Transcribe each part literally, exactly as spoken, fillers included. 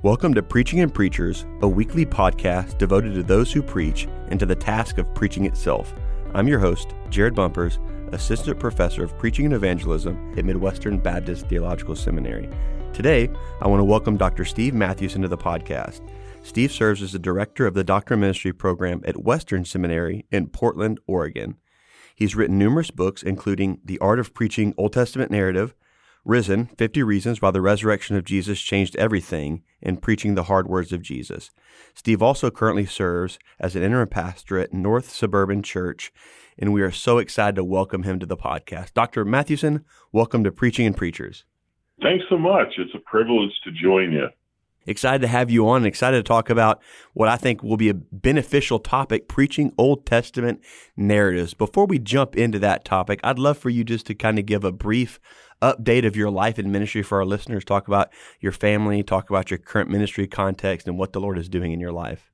Welcome to Preaching and Preachers, a weekly podcast devoted to those who preach and to the task of preaching itself. I'm your host, Jared Bumpers, Assistant Professor of Preaching and Evangelism at Midwestern Baptist Theological Seminary. Today, I want to welcome Doctor Steve Mathewson to the podcast. Steve serves as the Director of the Doctoral Ministry Program at Western Seminary in Portland, Oregon. He's written numerous books, including The Art of Preaching Old Testament Narrative, Risen, fifty Reasons Why the Resurrection of Jesus Changed Everything, and Preaching the Hard Words of Jesus. Steve also currently serves as an interim pastor at North Suburban Church, and we are so excited to welcome him to the podcast. Doctor Mathewson, welcome to Preaching and Preachers. Thanks so much. It's a privilege to join you. Excited to have you on, and excited to talk about what I think will be a beneficial topic, preaching Old Testament narratives. Before we jump into that topic, I'd love for you just to kind of give a brief update of your life and ministry for our listeners. Talk about your family, talk about your current ministry context, and what the Lord is doing in your life.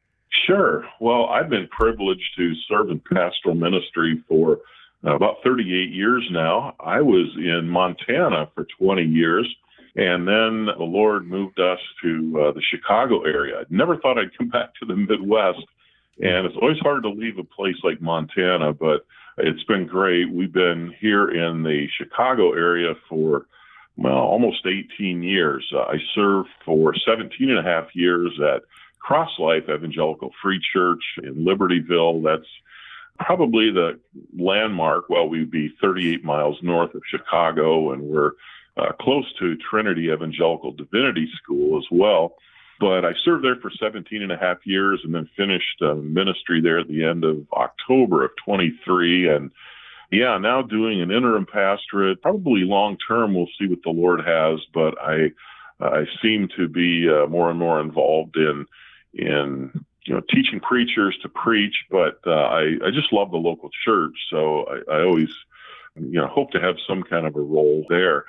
Sure. Well, I've been privileged to serve in pastoral ministry for uh, about thirty-eight years now. I was in Montana for twenty years. And then the Lord moved us to uh, the Chicago area. I never thought I'd come back to the Midwest. And it's always hard to leave a place like Montana, but it's been great. We've been here in the Chicago area for, well, almost eighteen years. Uh, I served for seventeen and a half years at Cross Life Evangelical Free Church in Libertyville. That's probably the landmark. Well, we'd be thirty-eight miles north of Chicago, and we're Uh, close to Trinity Evangelical Divinity School as well. But I served there for seventeen and a half years and then finished uh, ministry there at the end of October of twenty-three. And yeah, now doing an interim pastorate, probably long term, we'll see what the Lord has. But I I seem to be uh, more and more involved in, in you know, teaching preachers to preach. But uh, I, I just love the local church. So I, I always you know, hope to have some kind of a role there.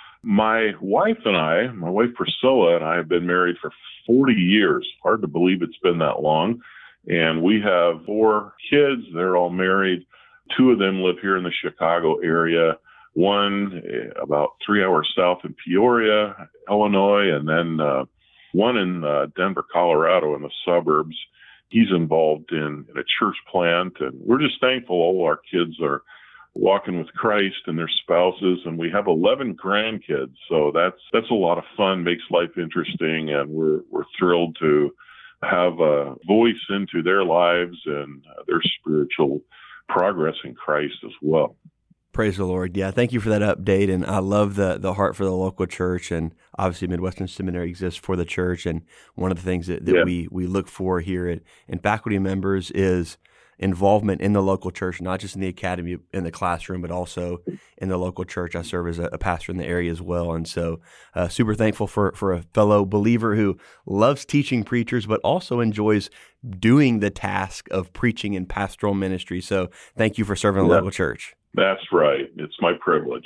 My wife and I, my wife Priscilla and I have been married for forty years. Hard to believe it's been that long. And we have four kids. They're all married. Two of them live here in the Chicago area. One about three hours south in Peoria, Illinois, and then uh, one in uh, Denver, Colorado in the suburbs. He's involved in, in a church plant. And we're just thankful all our kids are walking with Christ and their spouses, and we have eleven grandkids. So that's that's a lot of fun, makes life interesting, and we're we're thrilled to have a voice into their lives and their spiritual progress in Christ as well. Praise the Lord. Yeah, thank you for that update, and I love the the heart for the local church, and obviously Midwestern Seminary exists for the church, and one of the things that, that yeah. we we look for here at, in faculty members is involvement in the local church, not just in the academy, in the classroom, but also in the local church. I serve as a, a pastor in the area as well. And so uh, super thankful for, for a fellow believer who loves teaching preachers, but also enjoys doing the task of preaching in pastoral ministry. So thank you for serving the yeah, local church. That's right. It's my privilege.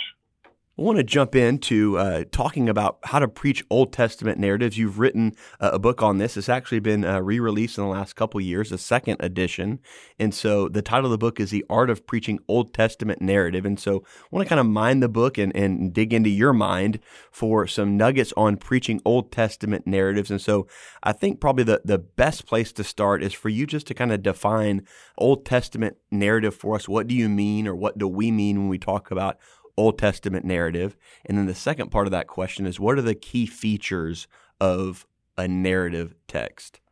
I want to jump into uh, talking about how to preach Old Testament narratives. You've written uh, a book on this. It's actually been uh, re-released in the last couple of years, a second edition. And so the title of the book is The Art of Preaching Old Testament Narrative. And so I want to kind of mine the book and, and dig into your mind for some nuggets on preaching Old Testament narratives. And so I think probably the, the best place to start is for you just to kind of define Old Testament narrative for us. What do you mean, or what do we mean when we talk about Old Testament narrative? And then the second part of that question is, what are the key features of a narrative text?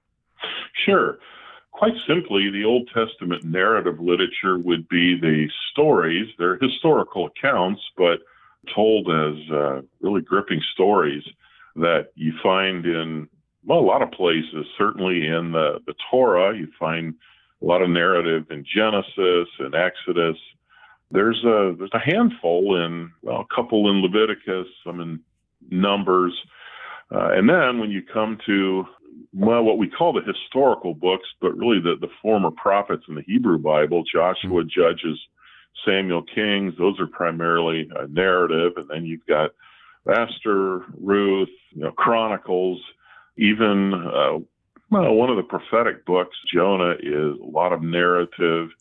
Sure. Quite simply, the Old Testament narrative literature would be the stories. They're historical accounts, but told as uh, really gripping stories that you find in, well, a lot of places. Certainly in the, the Torah, you find a lot of narrative in Genesis and Exodus. There's a there's a handful in, well, a couple in Leviticus, some in Numbers. Uh, and then when you come to, well, what we call the historical books, but really the, the former prophets in the Hebrew Bible, Joshua, Judges, Samuel, Kings, those are primarily a narrative. And then you've got Esther, Ruth, you know, Chronicles, even, uh, well, one of the prophetic books, Jonah, is a lot of narrative.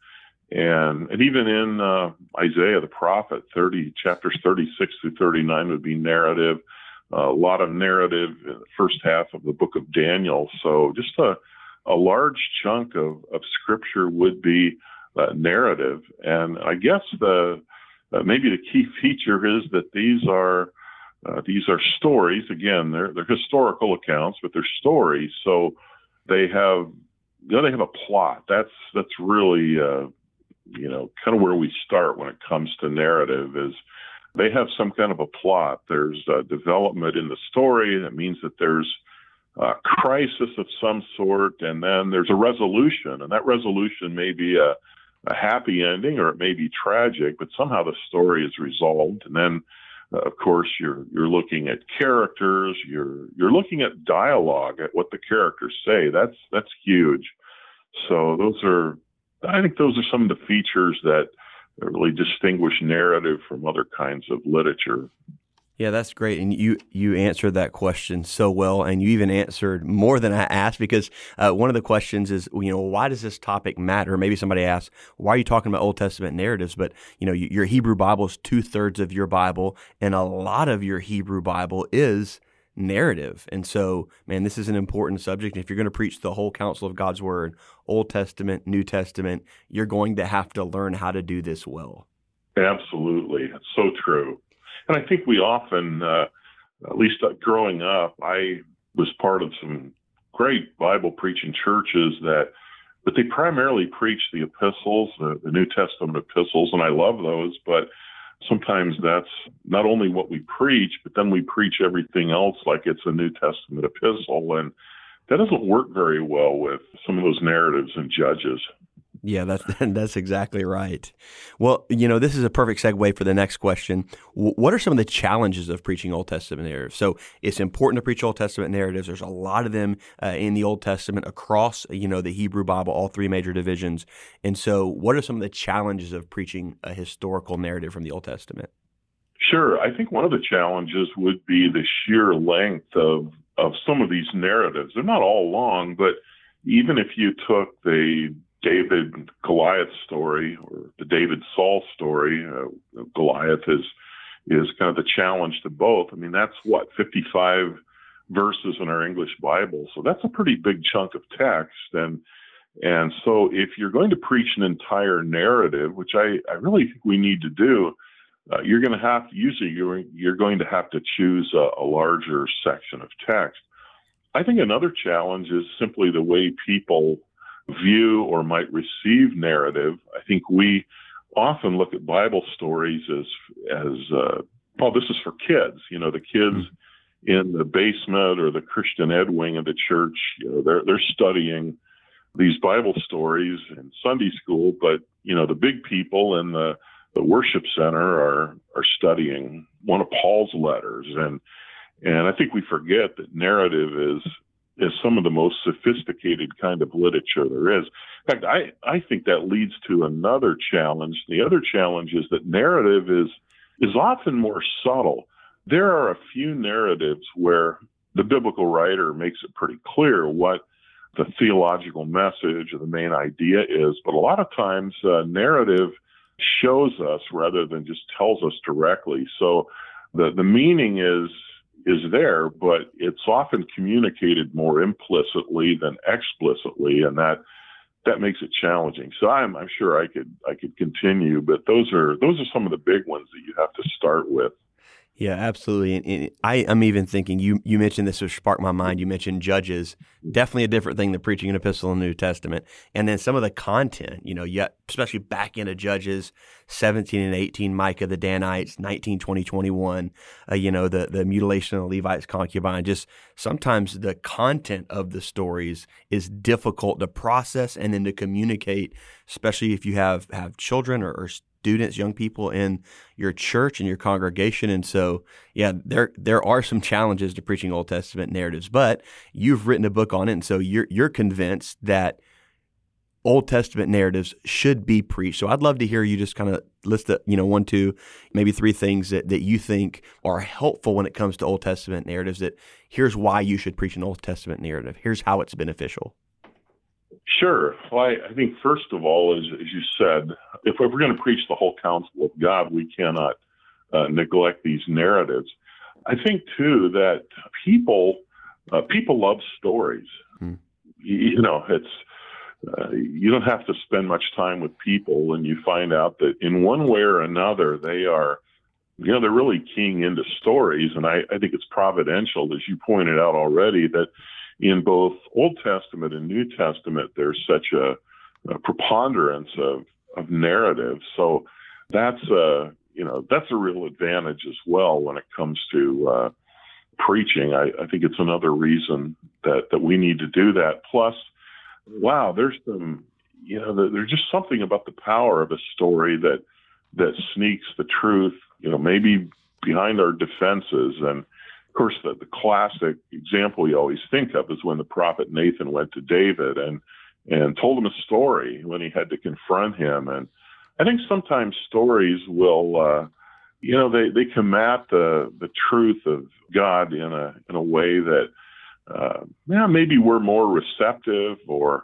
And and even in uh, Isaiah the prophet, thirty chapters thirty-six through thirty-nine would be narrative. a lot of narrative in the first half of the book of Daniel. So just a, a large chunk of, of Scripture would be uh, narrative. And I guess the uh, maybe the key feature is that these are uh, these are stories. Again, they're they're historical accounts, but they're stories. So they have you know, they have a plot. That's that's really uh, you know kind of where we start when it comes to narrative is. They have some kind of a plot. There's a development in the story. That means that there's a crisis of some sort, and then there's a resolution. And that resolution may be a, a happy ending, or it may be tragic, but somehow the story is resolved. And then, uh, of course, you're you're looking at characters. You're you're looking at dialogue, at what the characters say. That's that's huge. So those are, I think, those are some of the features that really distinguish narrative from other kinds of literature. Yeah, that's great. And you you answered that question so well, and you even answered more than I asked, because uh, one of the questions is, you know, why does this topic matter? Maybe somebody asks, why are you talking about Old Testament narratives? But, you know, your Hebrew Bible is two-thirds of your Bible, and a lot of your Hebrew Bible is narrative. And so, man, this is an important subject. And if you're going to preach the whole counsel of God's Word, Old Testament, New Testament, you're going to have to learn how to do this well. Absolutely. It's so true. And I think we often, uh, at least growing up, I was part of some great Bible preaching churches that, but they primarily preach the epistles, the, the New Testament epistles, and I love those, but sometimes that's not only what we preach, but then we preach everything else like it's a New Testament epistle. And that doesn't work very well with some of those narratives in Judges. Yeah, that's that's exactly right. Well, you know, this is a perfect segue for the next question. What are some of the challenges of preaching Old Testament narratives? So it's important to preach Old Testament narratives. There's a lot of them uh, in the Old Testament across, you know, the Hebrew Bible, all three major divisions. And so what are some of the challenges of preaching a historical narrative from the Old Testament? Sure. I think one of the challenges would be the sheer length of, of some of these narratives. They're not all long, but even if you took the David Goliath story or the David Saul story, uh, Goliath is is kind of the challenge to both. I mean, that's what, fifty-five verses in our English Bible. So that's a pretty big chunk of text. And and so if you're going to preach an entire narrative, which I, I really think we need to do, uh, you're going to have to, usually you're, you're going to have to choose a, a larger section of text. I think another challenge is simply the way people view or might receive narrative. I think we often look at Bible stories as, as uh, oh, this is for kids. You know, the kids mm-hmm. in the basement or the Christian ed wing of the church, you know, they're they're studying these Bible stories in Sunday school, but, you know, the big people in the, the worship center are are studying one of Paul's letters. And and I think we forget that narrative is is some of the most sophisticated kind of literature there is. In fact, I, I think that leads to another challenge. The other challenge is that narrative is is often more subtle. There are a few narratives where the biblical writer makes it pretty clear what the theological message or the main idea is, but a lot of times uh, narrative shows us rather than just tells us directly. So the, the meaning is is there, but it's often communicated more implicitly than explicitly, and that that makes it challenging. So I'm I'm sure I could I could continue, but those are those are some of the big ones that you have to start with. Yeah, absolutely. And, and I, I'm even thinking, you you mentioned this, which sparked my mind. You mentioned Judges, definitely a different thing than preaching an epistle in the New Testament. And then some of the content, you know, yet especially back into Judges seventeen and eighteen, Micah, the Danites, nineteen, twenty, twenty-one, uh, you know, the, the mutilation of the Levite's concubine. Just sometimes the content of the stories is difficult to process and then to communicate, especially if you have, have children or, or students, young people in your church and your congregation. And so, yeah, there there are some challenges to preaching Old Testament narratives, but you've written a book on it. And so you're you're convinced that Old Testament narratives should be preached. So I'd love to hear you just kind of list the, you know, one, two, maybe three things that, that you think are helpful when it comes to Old Testament narratives, that here's why you should preach an Old Testament narrative. Here's how it's beneficial. Sure. Well, I, I think first of all, as, as you said, if we're going to preach the whole counsel of God, we cannot uh, neglect these narratives. I think too that people uh, people love stories. Hmm. You, you know, it's uh, you don't have to spend much time with people, and you find out that in one way or another they are, you know, they're really keying into stories. And I, I think it's providential, as you pointed out already, that in both Old Testament and New Testament there's such a, a preponderance of of narrative. So that's a you know that's a real advantage as well when it comes to uh, preaching. I, I think it's another reason that, that we need to do that. Plus, wow, there's some, you know, there's just something about the power of a story that that sneaks the truth, you know, maybe behind our defenses. And of course, the, the classic example you always think of is when the prophet Nathan went to David and and told him a story when he had to confront him. And I think sometimes stories will, uh, you know, they, they combat the the truth of God in a in a way that, uh, yeah, maybe we're more receptive, or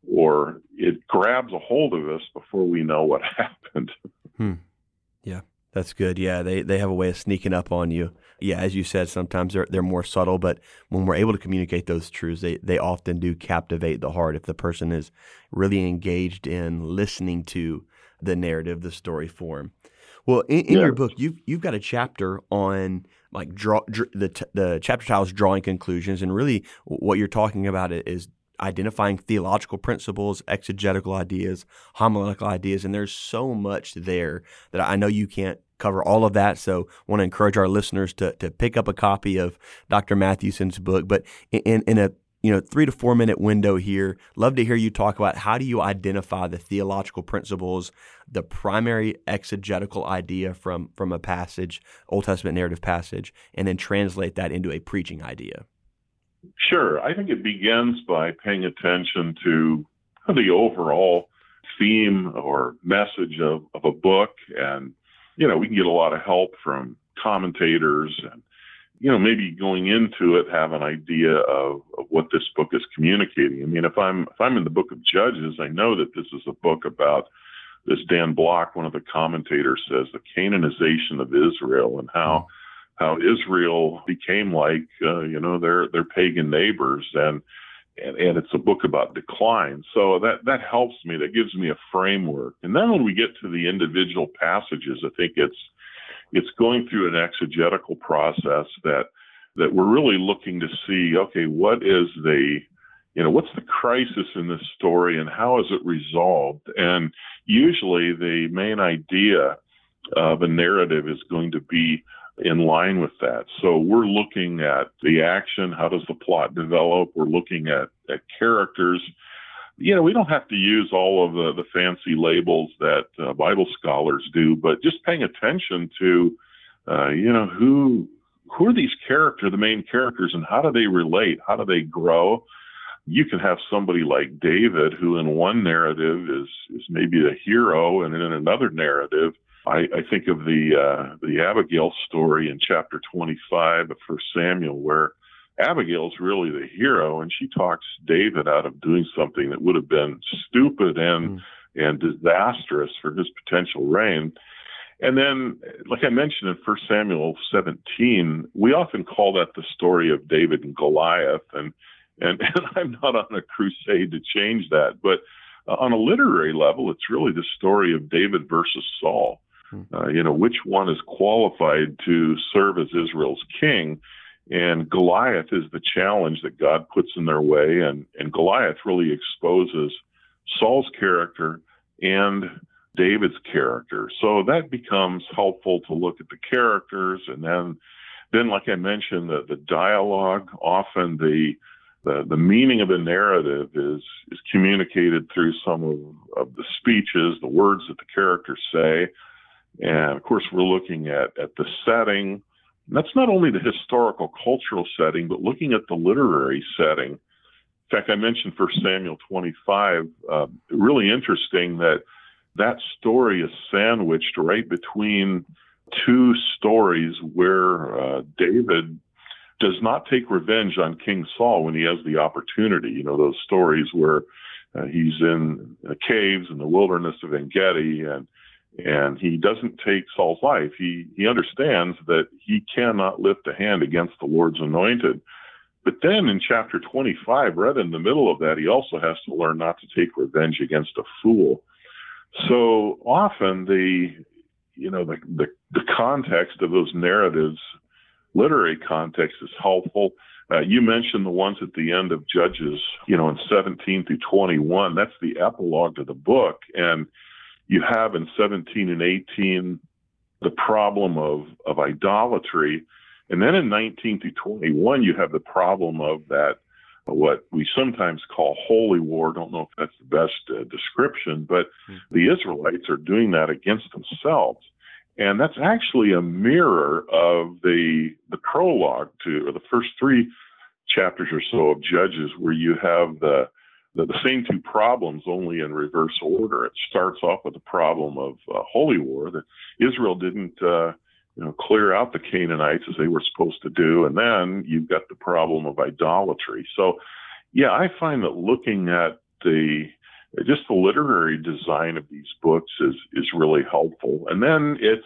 or it grabs a hold of us before we know what happened. Hmm. Yeah, that's good. Yeah, they they have a way of sneaking up on you. Yeah, as you said, sometimes they're they're more subtle, but when we're able to communicate those truths, they they often do captivate the heart if the person is really engaged in listening to the narrative, the story form. Well, in, in Yeah. your book, you've you've got a chapter on like draw, dr- the t- the chapter title is Drawing Conclusions, and really what you're talking about is identifying theological principles, exegetical ideas, homiletical ideas, and there's so much there that I know you can't cover all of that. So I want to encourage our listeners to to pick up a copy of Doctor Mathewson's book. But in in a you know, three to four minute window here. Love to hear you talk about how do you identify the theological principles, the primary exegetical idea from, from a passage, Old Testament narrative passage, and then translate that into a preaching idea. Sure. I think it begins by paying attention to the overall theme or message of, of a book. And, you know, we can get a lot of help from commentators and, you know, maybe going into it, have an idea of, of what this book is communicating. I mean, if I'm if I'm in the book of Judges, I know that this is a book about this. Dan Block, one of the commentators, says the Canaanization of Israel and how mm-hmm. how Israel became like uh, you know their their pagan neighbors, and, and and it's a book about decline. So that that helps me. That gives me a framework. And then when we get to the individual passages, I think it's It's going through an exegetical process that that we're really looking to see, okay, what is the, you know, what's the crisis in this story and how is it resolved? And usually the main idea of a narrative is going to be in line with that. So we're looking at the action, how does the plot develop? We're looking at, at characters. You know, we don't have to use all of the, the fancy labels that uh, Bible scholars do, but just paying attention to, uh, you know, who who are these characters, the main characters, and how do they relate? How do they grow? You can have somebody like David, who in one narrative is is maybe the hero, and in another narrative, I, I think of the uh, the Abigail story in chapter twenty-five of First Samuel, where Abigail's really the hero, and she talks David out of doing something that would have been stupid and mm. and disastrous for his potential reign. And then, like I mentioned in First Samuel seventeen, we often call that the story of David and Goliath, and and, and I'm not on a crusade to change that, but uh, on a literary level, it's really the story of David versus Saul. Mm. Uh, you know, which one is qualified to serve as Israel's king? And Goliath is the challenge that God puts in their way. And, and Goliath really exposes Saul's character and David's character. So that becomes helpful to look at the characters. And then, then like I mentioned, the, the dialogue, often the, the the meaning of the narrative is, is communicated through some of, of the speeches, the words that the characters say. And of course, we're looking at, at the setting. And that's not only the historical cultural setting, but looking at the literary setting. In fact, I mentioned First Samuel twenty-five, uh, really interesting that that story is sandwiched right between two stories where uh, David does not take revenge on King Saul when he has the opportunity. You know, those stories where uh, he's in uh, caves in the wilderness of En-Gedi, and And he doesn't take Saul's life. He he understands that he cannot lift a hand against the Lord's anointed. But then in chapter twenty-five, right in the middle of that, he also has to learn not to take revenge against a fool. So often the, you know, the, the, the context of those narratives, literary context, is helpful. Uh, you mentioned the ones at the end of Judges, you know, in seventeen through twenty-one. That's the epilogue to the book. And you have in seventeen and eighteen the problem of, of idolatry. And then in nineteen through twenty-one, you have the problem of that, what we sometimes call holy war. Don't know if that's the best uh, description, but mm-hmm. the Israelites are doing that against themselves. And that's actually a mirror of the the prologue to, or the first three chapters or so of Judges, where you have the the, the same two problems, only in reverse order. It starts off with the problem of uh, holy war, that Israel didn't uh, you know, clear out the Canaanites as they were supposed to do. And then you've got the problem of idolatry. So, yeah, I find that looking at the just the literary design of these books is is really helpful. And then it's,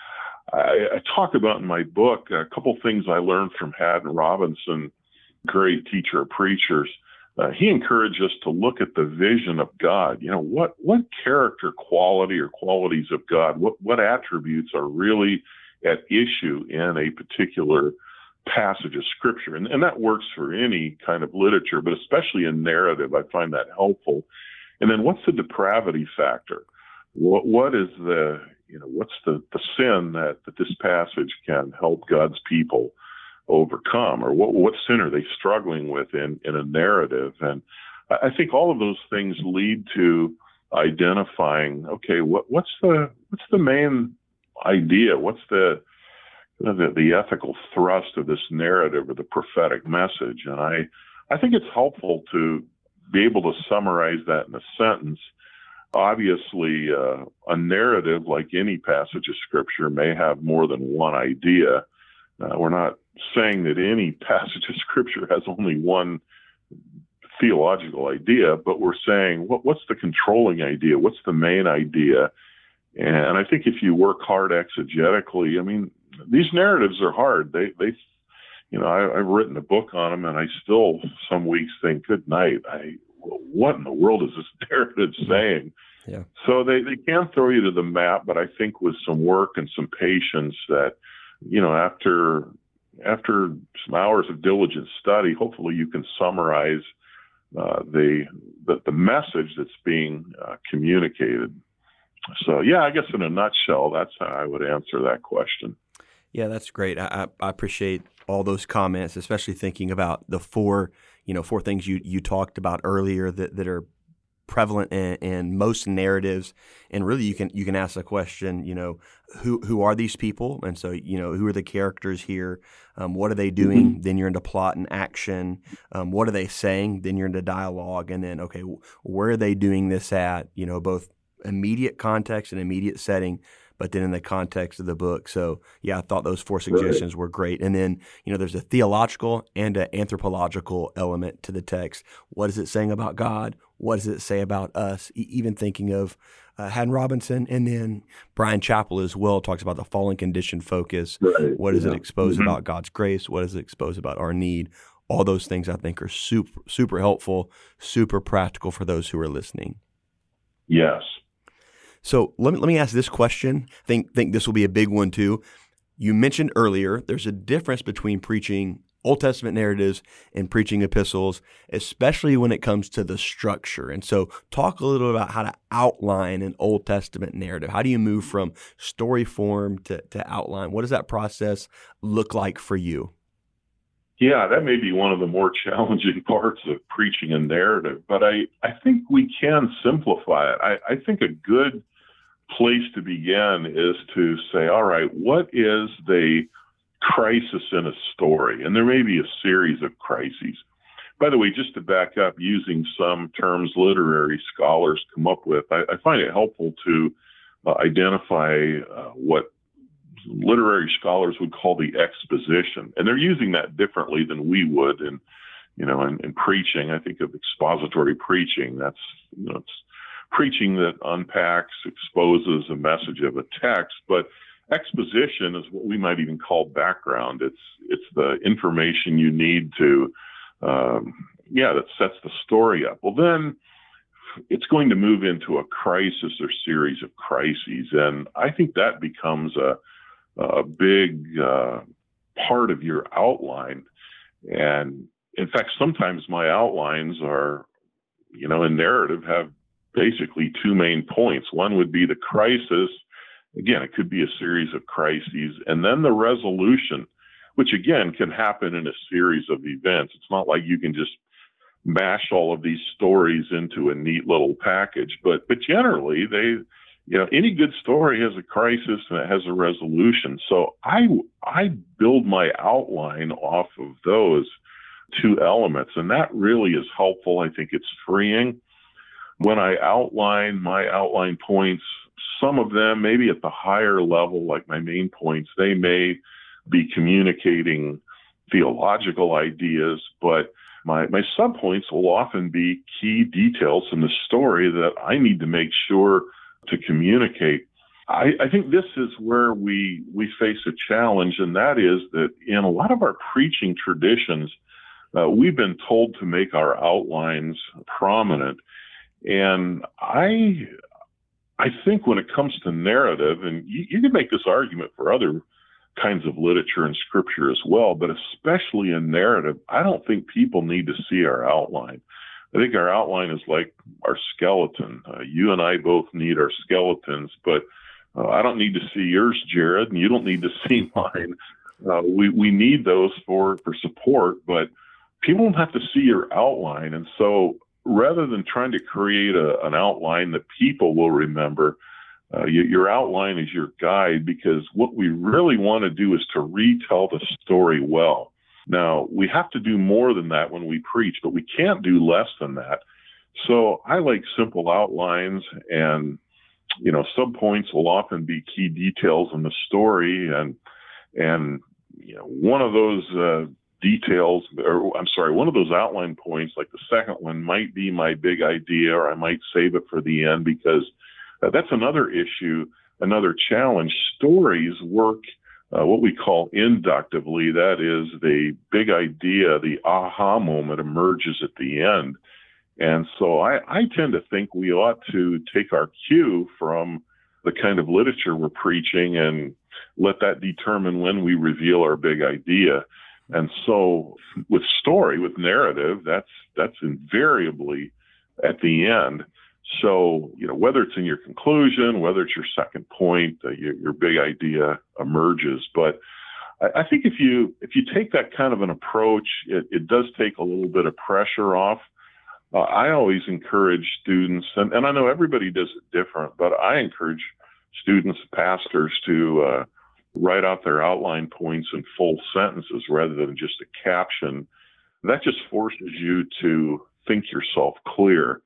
I, I talk about in my book a couple things I learned from Haddon Robinson, great teacher of preachers. Uh, he encouraged us to look at the vision of God. You know, what what character quality or qualities of God, what what attributes are really at issue in a particular passage of Scripture. And, and that works for any kind of literature, but especially in narrative, I find that helpful. And then what's the depravity factor? What what is the, you know, what's the, the sin that, that this passage can help God's people overcome? Or what what sin are they struggling with in, in a narrative? And I think all of those things lead to identifying, okay, what what's the what's the main idea? What's the, the the ethical thrust of this narrative or the prophetic message? And I, I think it's helpful to be able to summarize that in a sentence. Obviously, uh, a narrative, like any passage of Scripture, may have more than one idea. Uh, we're not saying that any passage of Scripture has only one theological idea, but we're saying, what, what's the controlling idea? What's the main idea? And I think if you work hard exegetically, I mean, these narratives are hard. They, they, you know, I, I've written a book on them, and I still some weeks think, good night. I, what in the world is this narrative saying? Yeah. So they, they can throw you to the map, but I think with some work and some patience that, you know, after, after some hours of diligent study, hopefully you can summarize uh, the, the, the message that's being uh, communicated. So, yeah, I guess in a nutshell, that's how I would answer that question. Yeah, that's great. I, I appreciate all those comments, especially thinking about the four, you know, four things you, you talked about earlier that, that are prevalent in, in most narratives. And really, you can you can ask the question, you know, who who are these people? And so, you know, who are the characters here? Um, what are they doing? Mm-hmm. Then you're into plot and action. Um, what are they saying? Then you're into dialogue. And then, okay, where are they doing this at? You know, both immediate context and immediate setting, but then in the context of the book. So, yeah, I thought those four suggestions right. were great. And then, you know, there's a theological and an anthropological element to the text. What is it saying about God? What does it say about us? E- even thinking of uh, Haddon Robinson, and then Bryan Chapell as well talks about the fallen condition focus. Right. What does yeah. it expose mm-hmm. about God's grace? What does it expose about our need? All those things I think are super, super helpful, super practical for those who are listening. Yes. So let me let me ask this question. I think think this will be a big one too. You mentioned earlier there's a difference between preaching Old Testament narratives and preaching epistles, especially when it comes to the structure. And so talk a little about how to outline an Old Testament narrative. How do you move from story form to, to outline? What does that process look like for you? Yeah, that may be one of the more challenging parts of preaching a narrative, but I, I think we can simplify it. I, I think a good place to begin is to say, all right, what is the crisis in a story? And there may be a series of crises. By the way, just to back up, using some terms literary scholars come up with, I, I find it helpful to uh, identify uh, what literary scholars would call the exposition. And they're using that differently than we would in, you know, in, in preaching. I think of expository preaching. That's, you know, it's preaching that unpacks, exposes a message of a text, but exposition is what we might even call background. It's it's the information you need to, um, yeah, that sets the story up. Well, then it's going to move into a crisis or series of crises, and I think that becomes a a big uh, part of your outline. And in fact, sometimes my outlines are, you know, in narrative have basically two main points. One would be the crisis. Again, it could be a series of crises, and then the resolution, which again can happen in a series of events. It's not like you can just mash all of these stories into a neat little package, but but generally they, you know, any good story has a crisis and it has a resolution. So I I build my outline off of those two elements, and that really is helpful. I think it's freeing. When I outline my outline points, some of them, maybe at the higher level, like my main points, they may be communicating theological ideas, but my, my subpoints will often be key details in the story that I need to make sure to communicate. I, I think this is where we, we face a challenge, and that is that in a lot of our preaching traditions, uh, we've been told to make our outlines prominent. And I I think when it comes to narrative, and you, you can make this argument for other kinds of literature and scripture as well, but especially in narrative, I don't think people need to see our outline. I think our outline is like our skeleton. Uh, you and I both need our skeletons, but uh, I don't need to see yours, Jared, and you don't need to see mine. Uh, we, we need those for, for support, but people don't have to see your outline. And so rather than trying to create a, an outline that people will remember, uh, you, your outline is your guide, because what we really want to do is to retell the story well. Now, we have to do more than that when we preach, but we can't do less than that. So I like simple outlines, and, you know, subpoints will often be key details in the story. And, and, you know, one of those, uh, details, or I'm sorry, one of those outline points, like the second one, might be my big idea, or I might save it for the end, because uh, that's another issue, another challenge. Stories work uh, what we call inductively. That is, the big idea, the aha moment emerges at the end. And so I, I tend to think we ought to take our cue from the kind of literature we're preaching and let that determine when we reveal our big idea. And so with story, with narrative, that's that's invariably at the end. So, you know, whether it's in your conclusion, whether it's your second point, uh, your, your big idea emerges. But I, I think if you if you take that kind of an approach, it, it does take a little bit of pressure off. Uh, I always encourage students, and, and I know everybody does it different, but I encourage students, pastors to uh, write out their outline points in full sentences rather than just a caption. That just forces you to think yourself clear.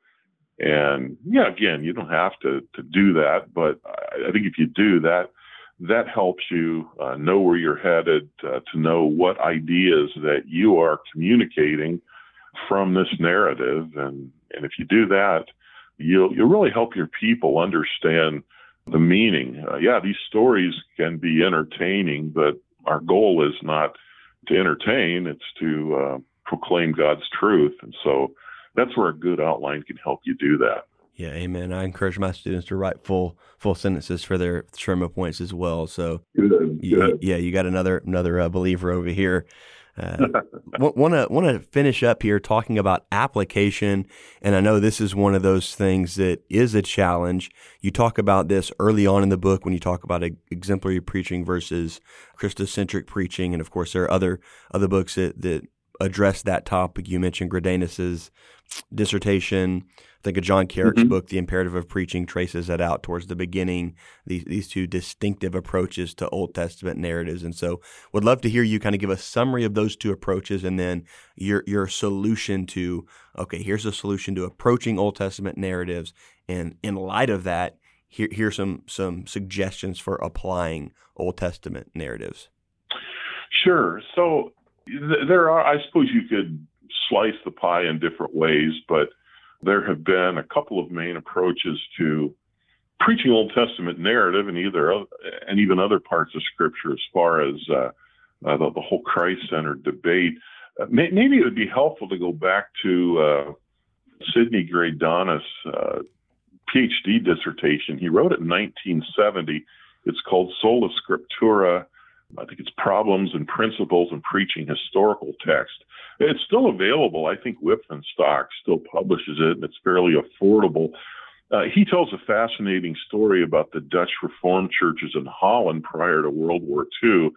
And yeah, again, you don't have to, to do that, but I, I think if you do that, that helps you uh, know where you're headed, uh, to know what ideas that you are communicating from this narrative. And, and if you do that, you'll, you'll really help your people understand the meaning. Uh, yeah, these stories can be entertaining, but our goal is not to entertain, it's to uh, proclaim God's truth. And so that's where a good outline can help you do that. Yeah, amen. I encourage my students to write full full sentences for their sermon points as well. So good, you, good. yeah, you got another another uh, believer over here. Uh, want to want to finish up here talking about application, and I know this is one of those things that is a challenge. You talk about this early on in the book when you talk about exemplary preaching versus Christocentric preaching, and of course there are other other books that that address that topic. You mentioned Greidanus's dissertation. I think of John Carrick's mm-hmm. book, The Imperative of Preaching, traces that out towards the beginning, these these two distinctive approaches to Old Testament narratives. And so would love to hear you kind of give a summary of those two approaches, and then your your solution to, okay, here's a solution to approaching Old Testament narratives. And in light of that, here here's some some suggestions for applying Old Testament narratives. Sure. So th- there are, I suppose you could slice the pie in different ways, but there have been a couple of main approaches to preaching Old Testament narrative and either and even other parts of Scripture as far as uh, uh, the, the whole Christ-centered debate. Uh, may, maybe it would be helpful to go back to uh, Sidney Greidanus' uh, PhD dissertation. He wrote it in nineteen seventy. It's called Sola Scriptura. I think it's Problems and Principles in Preaching Historical Text. It's still available. I think Whitman Stock still publishes it, and it's fairly affordable. Uh, he tells a fascinating story about the Dutch Reformed churches in Holland prior to World War Two.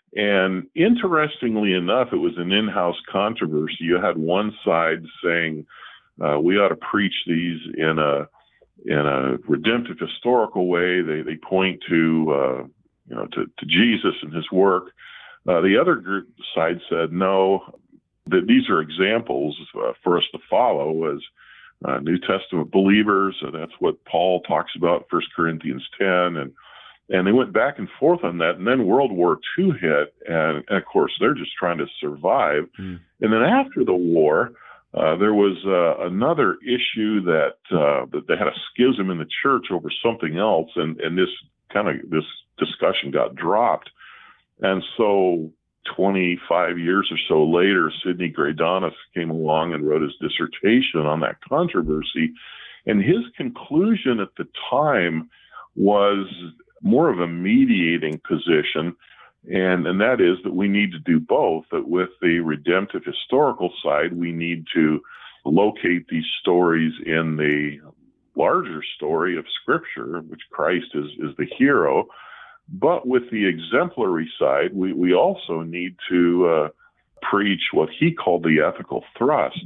And interestingly enough, it was an in-house controversy. You had one side saying, uh, we ought to preach these in a in a redemptive historical way. They they point to uh, you know to, to Jesus and his work. Uh, the other group side said no, that these are examples uh, for us to follow as uh, New Testament believers. Uh, that's what Paul talks about in First Corinthians ten, and and they went back and forth on that. And then World War Two hit, and, and of course they're just trying to survive. Mm. And then after the war, Uh, there was uh, another issue that uh, that they had a schism in the church over something else, and, and this kind of this discussion got dropped. And so twenty-five years or so later, Sidney Greidanus came along and wrote his dissertation on that controversy. And his conclusion at the time was more of a mediating position. And, and that is that we need to do both, that with the redemptive historical side, we need to locate these stories in the larger story of Scripture, which Christ is, is the hero. But with the exemplary side, we, we also need to uh, preach what he called the ethical thrust.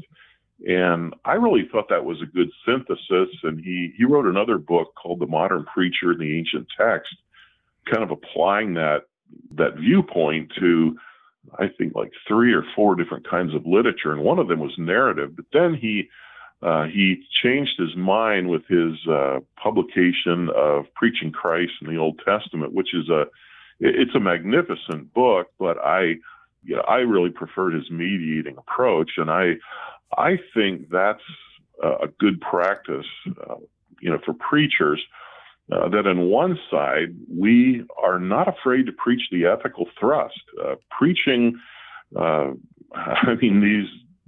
And I really thought that was a good synthesis. And he, he wrote another book called The Modern Preacher in the Ancient Text, kind of applying that that viewpoint to, I think, like three or four different kinds of literature, and one of them was narrative. But then he uh, he changed his mind with his uh, publication of Preaching Christ in the Old Testament, which is a it's a magnificent book. But I you know, I really preferred his mediating approach, and I I think that's a good practice, uh, you know, for preachers. Uh, that on one side, we are not afraid to preach the ethical thrust. Uh, preaching, uh, I mean, these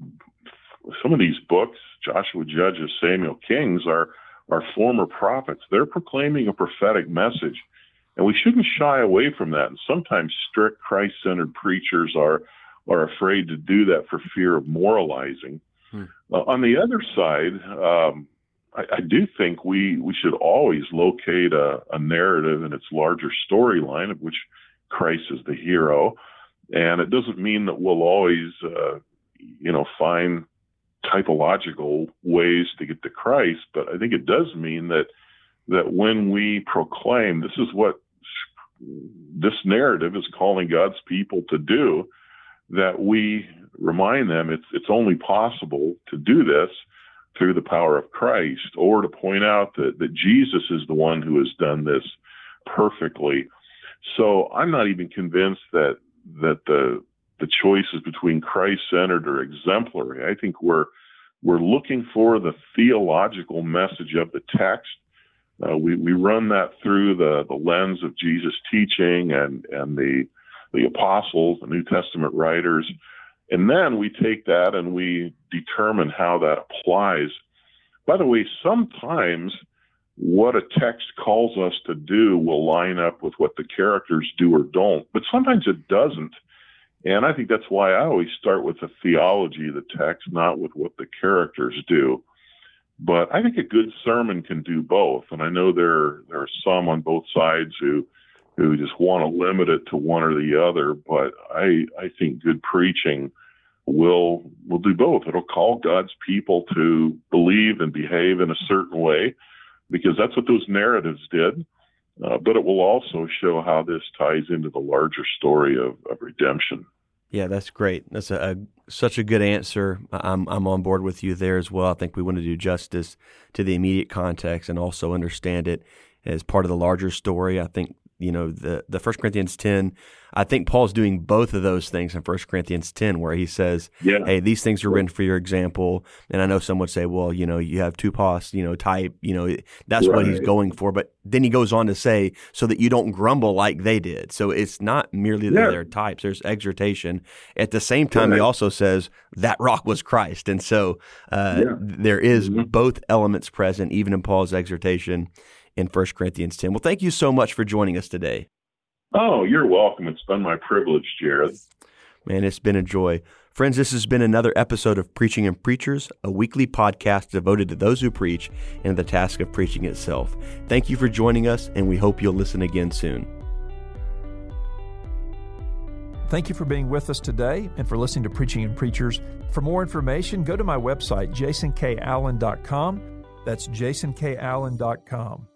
some of these books, Joshua Judges, Samuel Kings, are, are former prophets. They're proclaiming a prophetic message, and we shouldn't shy away from that. And sometimes strict Christ-centered preachers are, are afraid to do that for fear of moralizing. Hmm. Uh, on the other side, um, I, I do think we, we should always locate a, a narrative in its larger storyline, of which Christ is the hero. And it doesn't mean that we'll always, uh, you know, find typological ways to get to Christ, but I think it does mean that that when we proclaim this is what this narrative is calling God's people to do, that we remind them it's it's only possible to do this through the power of Christ, or to point out that, that Jesus is the one who has done this perfectly. So I'm not even convinced that that the the choice is between Christ-centered or exemplary. I think we're we're looking for the theological message of the text. Uh, we we run that through the, the lens of Jesus' teaching and and the the apostles, the New Testament writers. And then we take that and we determine how that applies. By the way, sometimes what a text calls us to do will line up with what the characters do or don't, but sometimes it doesn't. And I think that's why I always start with the theology of the text, not with what the characters do. But I think a good sermon can do both. And I know there, there are some on both sides who who just want to limit it to one or the other, but I I think good preaching will will do both. It'll call God's people to believe and behave in a certain way, because that's what those narratives did. Uh, but it will also show how this ties into the larger story of, of redemption. Yeah, that's great. That's a, a such a good answer. I'm I'm on board with you there as well. I think we want to do justice to the immediate context and also understand it as part of the larger story. I think you know, the, the First Corinthians ten, I think Paul's doing both of those things in First Corinthians ten, where he says, yeah. hey, these things are written for your example. And I know some would say, well, you know, you have tupos, you know, type, you know, that's right. what he's going for. But then he goes on to say, so that you don't grumble like they did. So it's not merely that yeah. they're types, there's exhortation. At the same time, right. he also says that rock was Christ. And so uh, yeah. there is mm-hmm. both elements present, even in Paul's exhortation in First Corinthians ten. Well, thank you so much for joining us today. Oh, you're welcome. It's been my privilege, Jared. Man, it's been a joy. Friends, this has been another episode of Preaching and Preachers, a weekly podcast devoted to those who preach and the task of preaching itself. Thank you for joining us, and we hope you'll listen again soon. Thank you for being with us today and for listening to Preaching and Preachers. For more information, go to my website, jason k allen dot com. That's jason k allen dot com.